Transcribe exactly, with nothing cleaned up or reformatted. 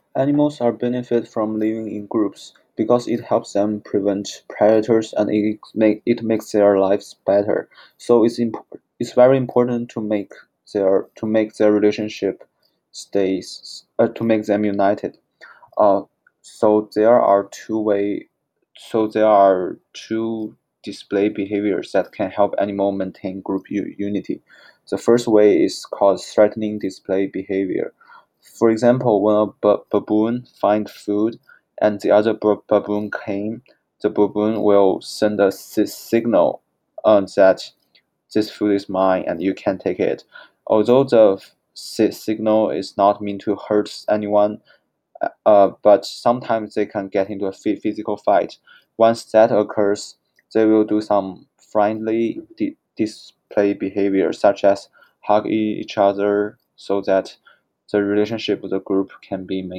Animals are benefit from living in groups because it helps them prevent predators and it make it makes their lives better. So it's imp- it's very important to make their to make their relationship stays uh, to make them united. Uh, so there are two way so there are two display behaviors that can help animal maintain group u- unity. The first way is called threatening display behavior. For example, when a ba- baboon finds food and the other ba- baboon came, the baboon will send a si- signal uh, that this food is mine and you can take it. Although the si- signal is not meant to hurt anyone, uh, but sometimes they can get into a physical fight. Once that occurs, they will do some friendly di- display behavior, such as hug e- each other, so that the relationship with the group can be maintained.